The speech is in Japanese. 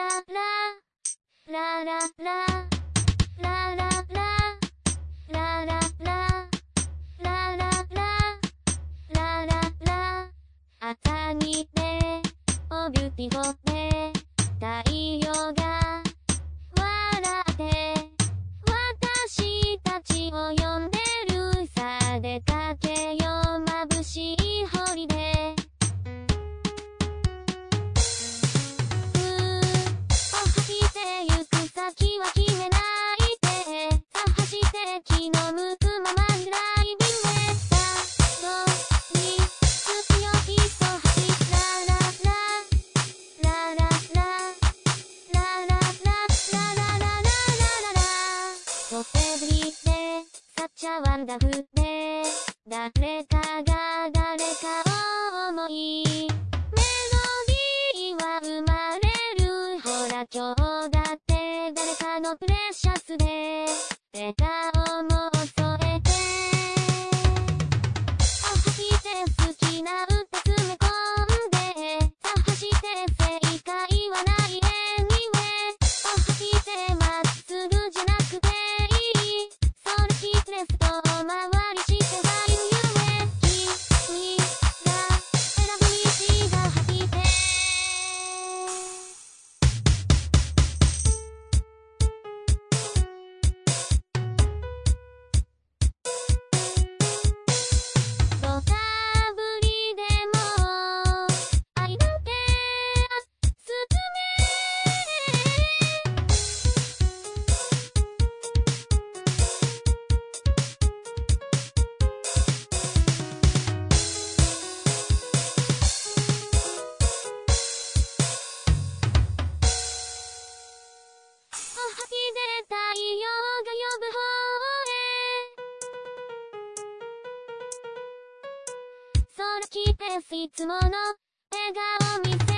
朝にね、おビューティフォーで太陽が笑って私たちを呼んでるさ。出かけよう眩しいホリデー。走ってゆく先は決めないで、走って気の向くままにライビングへさ。どに強いと走ららららららららららららららと手振りでサッチャワンダフで誰かが誰かを思い、メロディーは生まれる。ほら今日だって誰かのプレシャスで笑顔も添えて、走って好きな歌詰め込んで、走って正解はない anyway、 走ってまっすぐじゃなくていい、それキスレスとお回りしてはいる夢、君が選ぶ道が走ってどたぶりでも愛なんてすずめ。おはきで太陽が呼ぶ方へ、それ聞いていつもの笑顔見せ